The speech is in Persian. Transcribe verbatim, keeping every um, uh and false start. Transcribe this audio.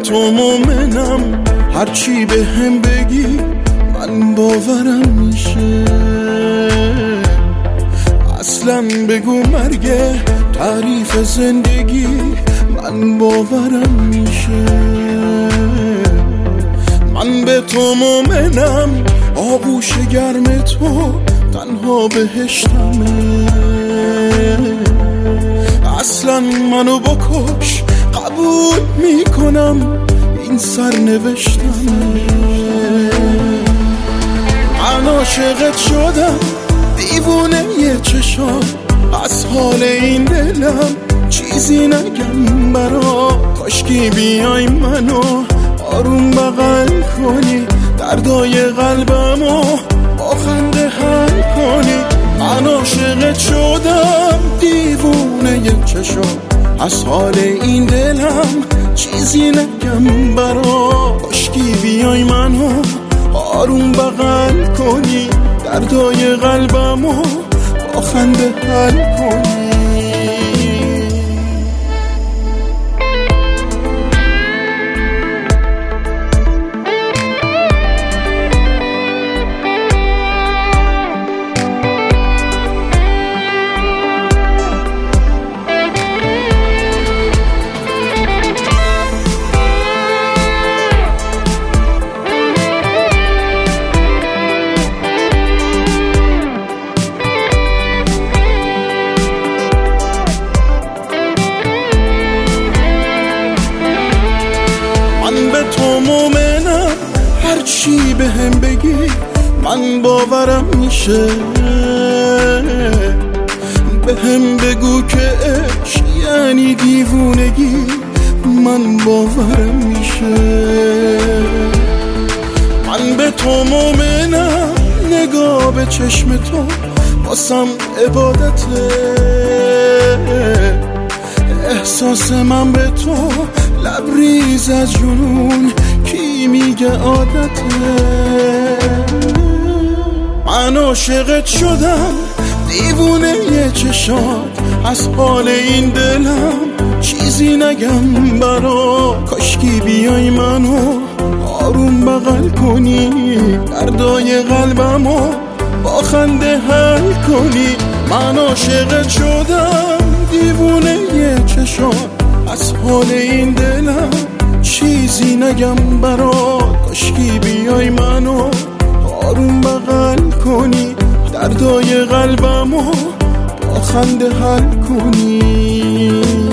تو مومنم، هرچی به هم بگی من باورم میشه. اصلا بگو مرگه تعریف زندگی من باورم میشه. من به تو مومنم، آغوش گرم تو تنها بهشتمه. اصلا منو بکش قبول میکنم، این سرنوشتمه. من عاشقت شدم دیوونه یه چشام، از حال این دلم چیزی نگم برا. کاشکی بیای منو آروم بغل کنی، دردای قلبمو با خنده حل کنی. من عاشقت شدم دیوونه یه چشام، از حال این دلم چیزی نگم برا. کاشکی بیای منو آروم بغل کنی، دردای قلبمو با خنده حل کنی. تو مومنم، هرچی به هم بگی من باورم میشه. به هم بگو که عشق یعنی دیوونگی من باورم میشه. من به تو مومنم، نگاه به چشم تو واسم عبادته. احساس من به تو لبریز از جنون، کی میگه عادته. من عاشقت شدم دیوونه یه چشات، از حال این دلم چیزی نگم برا. کاشکی بیای منو آروم بغل کنی، دردای قلبمو با خنده حل کنی. من عاشقت شدم دیوونه یه چشات، از حال این دلم چیزی نگم برات. کاشکی بیای منو آروم بغل کنی، دردای قلبمو با خنده حل کنی.